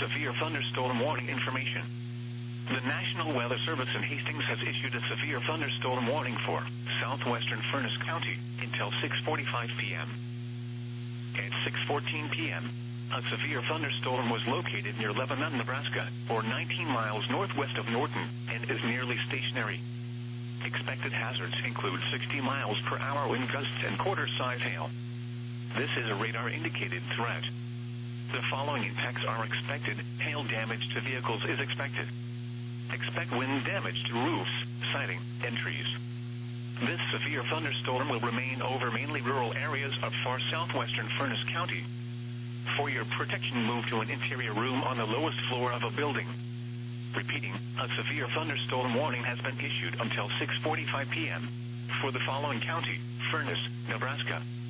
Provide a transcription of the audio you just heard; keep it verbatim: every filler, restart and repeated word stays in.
severe thunderstorm warning information. The National Weather Service in Hastings has issued a severe thunderstorm warning for southwestern Furnace County until six forty-five p.m. At six fourteen p.m., a severe thunderstorm was located near Lebanon, Nebraska, or nineteen miles northwest of Norton, and is nearly stationary. Expected hazards include sixty miles per hour wind gusts and quarter-size hail. This is a radar-indicated threat. The following impacts are expected. Hail damage to vehicles is expected. Expect wind damage to roofs, siding, and trees. This severe thunderstorm will remain over mainly rural areas of far southwestern Furnace County. For your protection, move to an interior room on the lowest floor of a building. Repeating, a severe thunderstorm warning has been issued until six forty-five p.m. for the following county: Furnace, Nebraska,